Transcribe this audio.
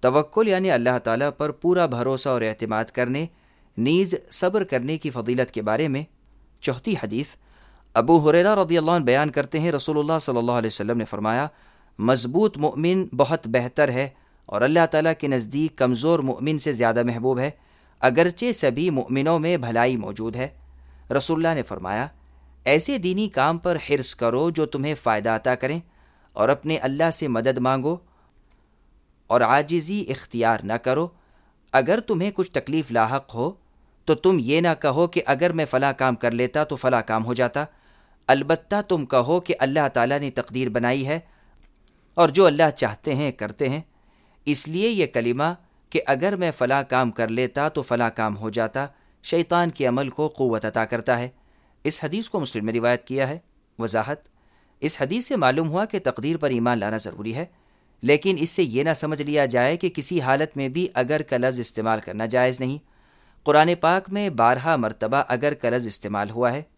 توکل یعنی اللہ تعالیٰ پر پورا بھروسہ اور اعتماد کرنے، نیز صبر کرنے کی فضیلت کے بارے میں۔ چوتھی حدیث، ابو ہریرہ رضی اللہ عنہ بیان کرتے ہیں، رسول اللہ صلی اللہ علیہ وسلم نے فرمایا، مضبوط مومن بہت بہتر ہے اور اللہ تعالیٰ کے نزدیک کمزور مومن سے زیادہ محبوب ہے، اگرچہ سبھی مومنوں میں بھلائی موجود ہے۔ رسول اللہ نے فرمایا، ایسے دینی کام پر حرص کرو جو تمہیں فائدہ عطا کریں، اور اپنے اللہ سے مدد مانگو اور عاجزی اختیار نہ کرو۔ اگر تمہیں کچھ تکلیف لاحق ہو تو تم یہ نہ کہو کہ اگر میں فلاں کام کر لیتا تو فلاں کام ہو جاتا، البتہ تم کہو کہ اللہ تعالیٰ نے تقدیر بنائی ہے اور جو اللہ چاہتے ہیں کرتے ہیں، اس لیے یہ کلمہ کہ اگر میں فلاں کام کر لیتا تو فلاں کام ہو جاتا شیطان کے عمل کو قوت عطا کرتا ہے۔ اس حدیث کو مسلم میں روایت کیا ہے۔ وضاحت، اس حدیث سے معلوم ہوا کہ تقدیر پر ایمان لانا ضروری ہے، لیکن اس سے یہ نہ سمجھ لیا جائے کہ کسی حالت میں بھی اگر کا لفظ استعمال کرنا جائز نہیں۔ قرآن پاک میں 12 مرتبہ اگر کا لفظ استعمال ہوا ہے۔